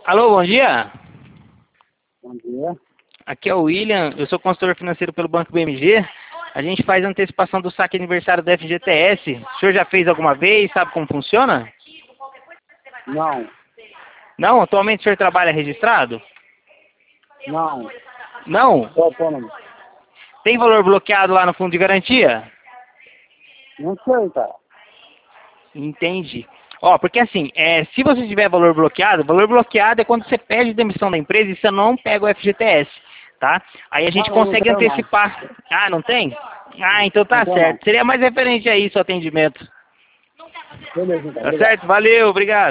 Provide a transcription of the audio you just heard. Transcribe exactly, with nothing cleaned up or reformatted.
Alô, bom dia. Bom dia. Aqui é o William, eu sou consultor financeiro pelo Banco B M G. A gente faz antecipação do saque aniversário do F G T S. O senhor já fez alguma vez? Sabe como funciona? Não, Não? Atualmente o senhor trabalha registrado? não. Não? Sou autônomo. Tem valor bloqueado lá no fundo de garantia? Não sei, cara. Entendi. Ó, porque assim, é, se você tiver valor bloqueado, valor bloqueado é quando você pede demissão da empresa e você não pega o F G T S, tá? Aí a gente Ah, não, não consegue tenho não. antecipar. Ah, não tem? Ah, então Não tá tenho não. certo. Seria mais referente a isso o atendimento. Beleza, então. Tá Obrigado. certo? Valeu, obrigado.